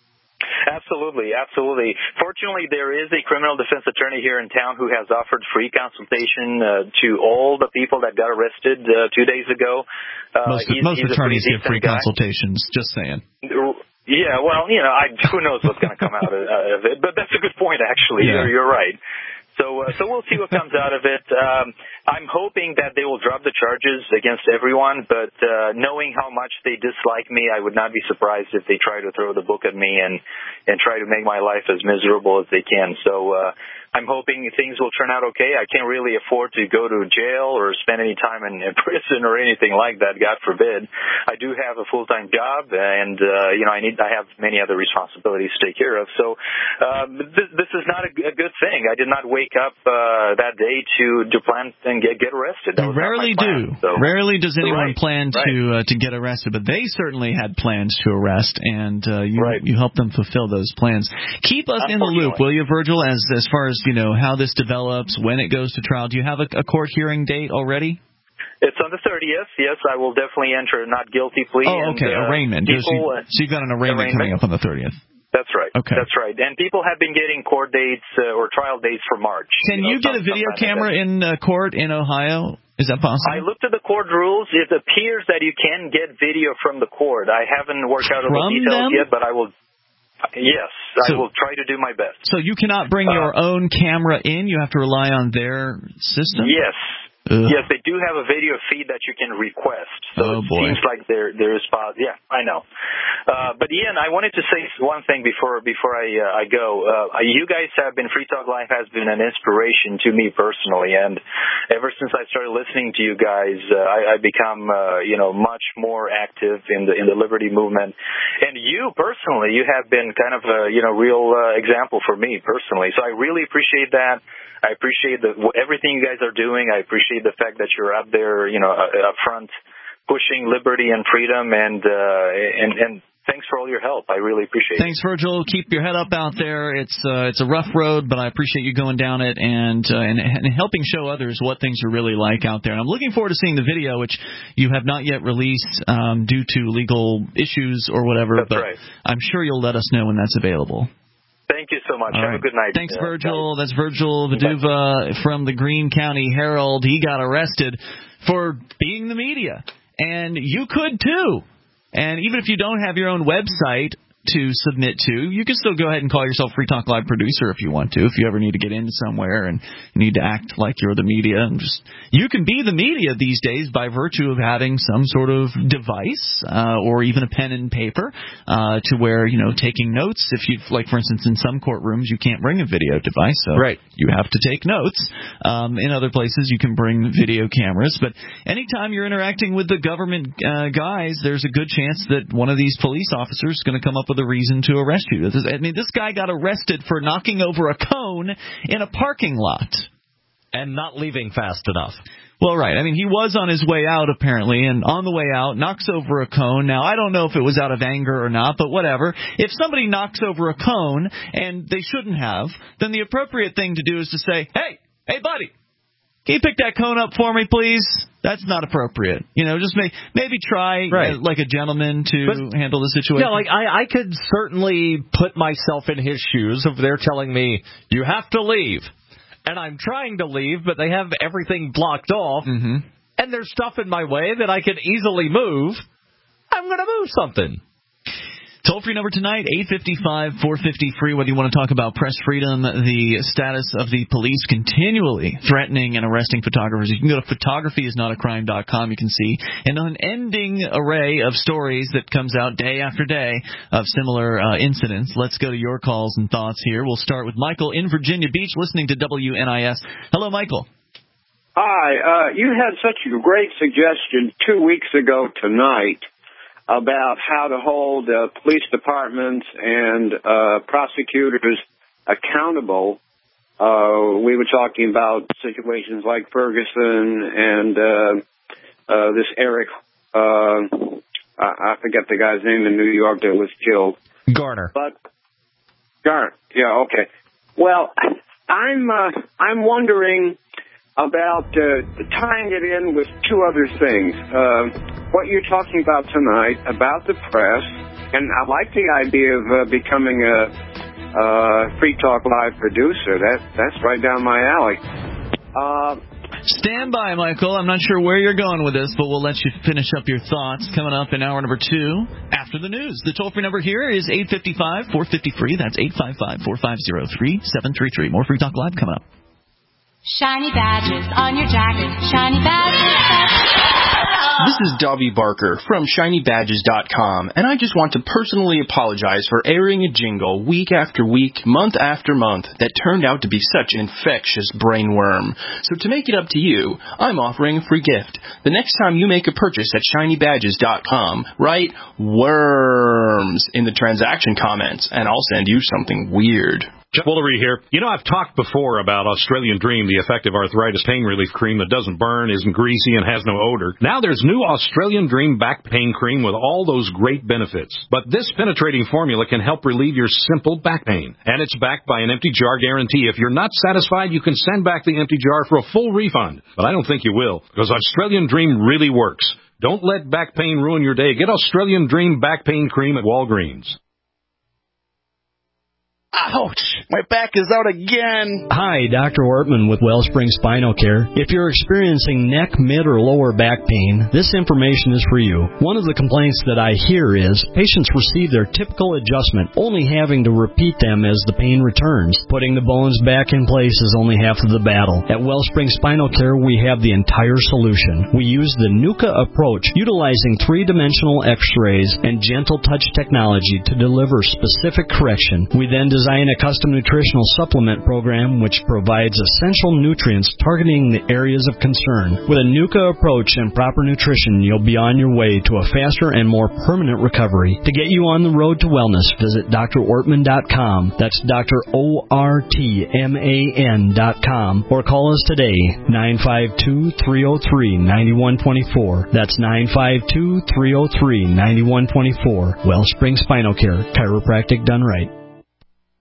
Absolutely, absolutely. Fortunately, there is a criminal defense attorney here in town who has offered free consultation uh, to all the people that got arrested uh, two days ago. Uh,
most
he's,
most
he's
attorneys give free
guy.
consultations, just saying.
Yeah, well, you know, I, who knows what's going to come out of, uh, of it, but that's a good point, actually.
Yeah.
You're, you're right. So, uh, so we'll see what comes out of it. Um, I'm hoping that they will drop the charges against everyone, but uh, knowing how much they dislike me, I would not be surprised if they try to throw the book at me and and try to make my life as miserable as they can. So uh, I'm hoping things will turn out okay. I can't really afford to go to jail or spend any time in, in prison or anything like that, God forbid. I do have a full-time job, and uh, you know, I need I have many other responsibilities to take care of. So um, this, this is not a, a good thing. I did not wake up uh, that day to to plan and get get arrested. That was
Rarely
not my plan,
do.
so.
Rarely does anyone
right,
plan
right.
to uh, to get arrested, but they certainly had plans to arrest, and uh, you
right.
you helped them fulfill those plans. Keep us in the loop, will you, Virgil? As as far as you know, how this develops, when it goes to trial. Do you have a, a court hearing date already?
It's on the thirtieth. Yes, I will definitely enter a not guilty plea.
Oh, okay,
and, uh,
arraignment.
People,
so, you, so you've got an arraignment,
arraignment
coming up on the thirtieth.
That's right.
Okay.
That's right. And people have been getting court dates uh, or trial dates for March.
Can you, know, you get a video camera in uh, court in Ohio? Is that possible?
I looked at the court rules. It appears that you can get video from the court. I haven't worked out all the details
them?
yet, but I will. Yes,
so,
I will try to do my best.
So you cannot bring uh, your own camera in? You have to rely on their system?
Yes.
Ugh.
Yes, they do have a video feed that you can request. So
oh,
it
boy.
seems like there there is pos- Yeah, I know. Uh, but Ian, I wanted to say one thing before before I uh, I go. Uh, you guys have been Free Talk Live has been an inspiration to me personally, and ever since I started listening to you guys, uh, I, I become uh, you know much more active in the in the liberty movement. And you personally, you have been kind of a you know real uh, example for me personally. So I really appreciate that. I appreciate the, everything you guys are doing. I appreciate the fact that you're up there, you know, up front, pushing liberty and freedom, and uh, and and thanks for all your help. I really appreciate
Thanks,
it.
Thanks, Virgil. Keep your head up out there. It's uh, it's a rough road, but I appreciate you going down it and, uh, and and helping show others what things are really like out there. And I'm looking forward to seeing the video, which you have not yet released um, due to legal issues or whatever.
That's
but
right.
I'm sure you'll let us know when that's available.
Thank you so much.
All
Have
right.
a good night.
Thanks,
uh,
Virgil. That's Virgil Viduva from the Greene County Herald. He got arrested for being the media. And you could, too. And even if you don't have your own website to submit to, you can still go ahead and call yourself Free Talk Live producer if you want to, if you ever need to get into somewhere and you need to act like you're the media. And just you can be the media these days by virtue of having some sort of device uh, or even a pen and paper uh, to where, you know, taking notes. If you, like, for instance, in some courtrooms, you can't bring a video device, so
right.
you have to take notes. Um, in other places, you can bring video cameras. But anytime you're interacting with the government uh, guys, there's a good chance that one of these police officers is going to come up with a reason to arrest you. I mean, this guy got arrested for knocking over a cone in a parking lot.
And not leaving fast enough.
Well, right. I mean, he was on his way out, apparently, and on the way out, knocks over a cone. Now, I don't know if it was out of anger or not, but whatever. If somebody knocks over a cone, and they shouldn't have, then the appropriate thing to do is to say, hey, hey, buddy, can you pick that cone up for me, please? That's not appropriate. You know, just may, maybe try
right.
uh, like a gentleman to but, handle the situation.
Yeah, like I, I could certainly put myself in his shoes if they're telling me, you have to leave. And I'm trying to leave, but they have everything blocked off.
Mm-hmm.
And there's stuff in my way that I can easily move. I'm going to move something.
Toll-free number tonight, eight five five, four five zero, free, whether you want to talk about press freedom, the status of the police continually threatening and arresting photographers. You can go to photography is not a crime dot com. You can see an unending array of stories that comes out day after day of similar uh, incidents. Let's go to your calls and thoughts here. We'll start with Michael in Virginia Beach, listening to W N I S. Hello, Michael.
Hi. Uh, you had such a great suggestion two weeks ago tonight about how to hold uh, police departments and uh, prosecutors accountable. Uh, we were talking about situations like Ferguson and uh, uh, this Eric, uh, I, I forget the guy's name in New York that was killed.
Garner.
But Garner, yeah, okay. Well, I'm uh, I'm wondering about uh, tying it in with two other things. Uh, what you're talking about tonight about the press, and I like the idea of uh, becoming a uh, Free Talk Live producer. That that's right down my alley. Uh,
Stand by, Michael. I'm not sure where you're going with this, but we'll let you finish up your thoughts. Coming up in hour number two after the news. The toll-free number here is eight five five, four five zero, free. That's eight five five, four five zero, three seven three three. More Free Talk Live coming up.
Shiny badges on your jacket. Shiny badges.
This is Dobby Barker from shiny badges dot com, and I just want to personally apologize for airing a jingle week after week, month after month, that turned out to be such an infectious brainworm. So to make it up to you, I'm offering a free gift. The next time you make a purchase at shiny badges dot com, write worms in the transaction comments, and I'll send you something weird.
Jeff Woolery here. You know, I've talked before about Australian Dream, the effective arthritis pain relief cream that doesn't burn, isn't greasy, and has no odor. Now there's new Australian Dream back pain cream with all those great benefits. But this penetrating formula can help relieve your simple back pain. And it's backed by an empty jar guarantee. If you're not satisfied, you can send back the empty jar for a full refund. But I don't think you will, because Australian Dream really works. Don't let back pain ruin your day. Get Australian Dream back pain cream at Walgreens.
Ouch! My back is out again.
Hi, Doctor Ortman with Wellspring Spinal Care. If you're experiencing neck, mid, or lower back pain, this information is for you. One of the complaints that I hear is patients receive their typical adjustment, only having to repeat them as the pain returns. Putting the bones back in place is only half of the battle. At Wellspring Spinal Care, we have the entire solution. We use the NUCA approach, utilizing three-dimensional x-rays and gentle touch technology to deliver specific correction. We then design design a custom nutritional supplement program which provides essential nutrients targeting the areas of concern. With a NUCA approach and proper nutrition, you'll be on your way to a faster and more permanent recovery. To get you on the road to wellness, visit D R Ortman dot com. That's Doctor O R T M A N dot com. Or call us today, nine five two, three oh three, nine one two four. That's nine five two, three oh three, nine one two four. Wellspring Spinal Care, chiropractic done right.